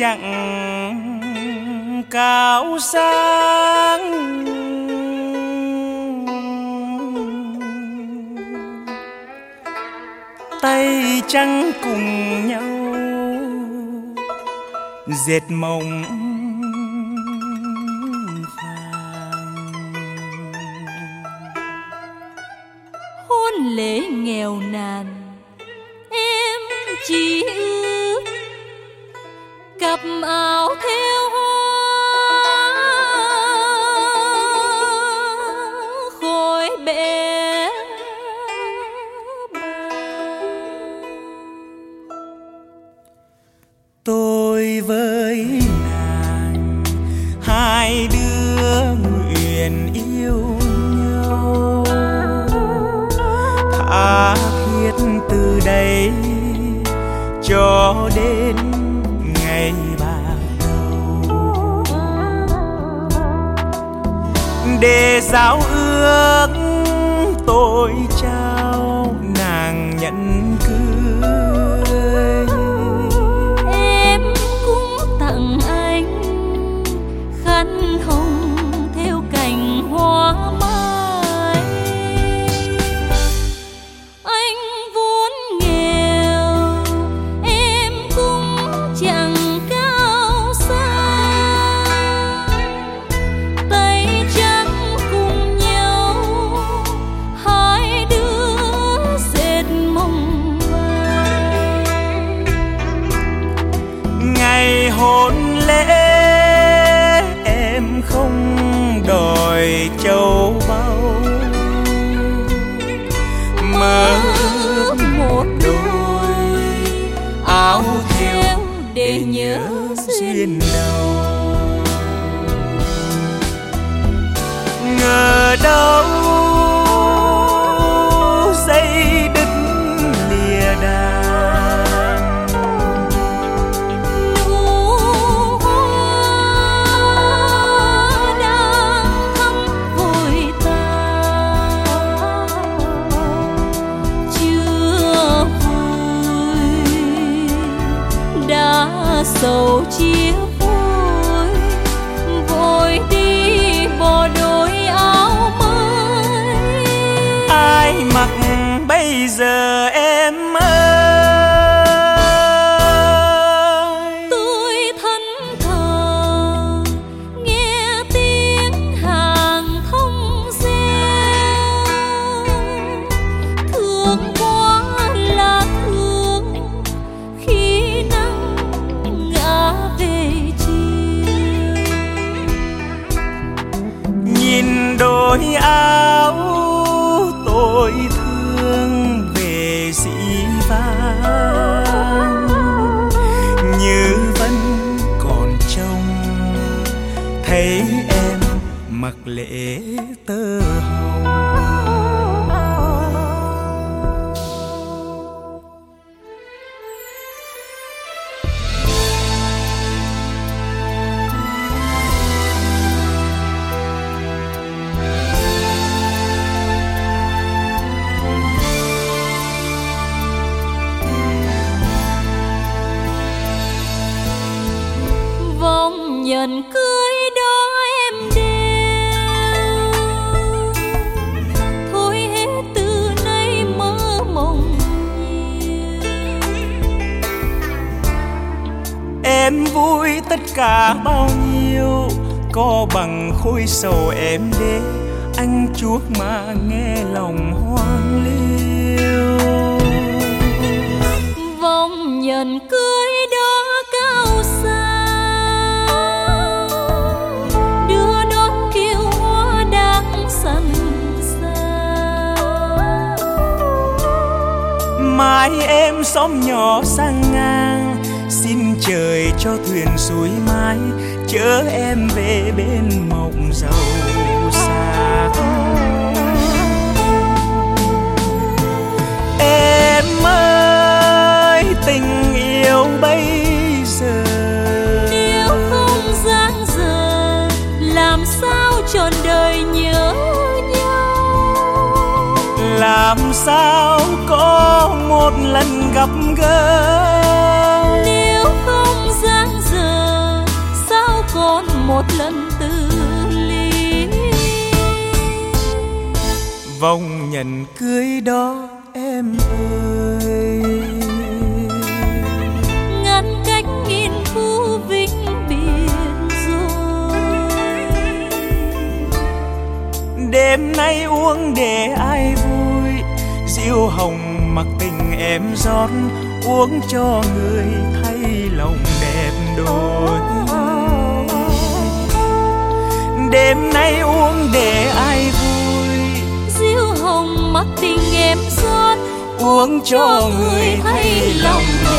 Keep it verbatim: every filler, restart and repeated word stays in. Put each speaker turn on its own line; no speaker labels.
chẳng cao sang, tay trắng cùng nhau dệt mộng vàng.
Hôn lễ nghèo nàn em chỉ ước cặp áo theo hoa khói bé bàng.
Tôi với nàng hai đứa nguyện yêu nhau, tha thiết từ đây cho đến ngày bạc đầu, để giao ước tôi trao nàng nhẫn cưới.
Em cũng tặng anh khăn hồng theo cành hoa mai. Anh vốn nghèo em cũng chẳng cao sang, tay trắng cùng nhau hai đứa dệt mộng vàng.
Ngày hôn lễ em không đòi châu báu, mơ ước một đôi áo theo để nhớ duyên đầu. Ngờ đâu dây đứt lìa đàn,
Nụ hoa đang thắm vội tàn, chưa vui đã sầu chia phôi, vội đi bỏ đôi áo mới.
ai mặc bây giờ em ơi.
Tôi thẫn thờ nghe tiếng hàng thông reo, thương quá là thương khi nắng ngã về chiều.
Nhìn đôi áo tôi thương về dĩ vãng, như vẫn còn trông thấy em mặc lễ tơ hồng.
Vòng nhẫn cưới đó em đeo, thôi hết từ nay mơ mộng nhiều.
Em vui tất cả bao nhiêu, có bằng khối sầu em đế anh chuốc mà nghe lòng hoang liêu.
Vòng nhẫn cưới đó cao xa, đưa đón kiêu hoa đang sần xa.
Mai em xóm nhỏ sang ngang, xin trời cho thuyền suối mái chở em về bên mộng giàu sang. Em ơi tình yêu bây giờ,
Nếu không dang dở làm sao trọn đời nhớ nhau.
làm sao có một lần gặp gỡ.
Nếu không dang dở một lần từ ly.
Vòng nhận cưới đó em ơi,
ngăn cách nghìn khu vĩnh biệt rồi.
Đêm nay uống để ai vui, rượu hồng mặc tình em rót, uống cho người thấy lòng đẹp đôi. Đêm nay uống để ai vui,
rượu hồng mặc tình em rót,
uống cho người thấy lòng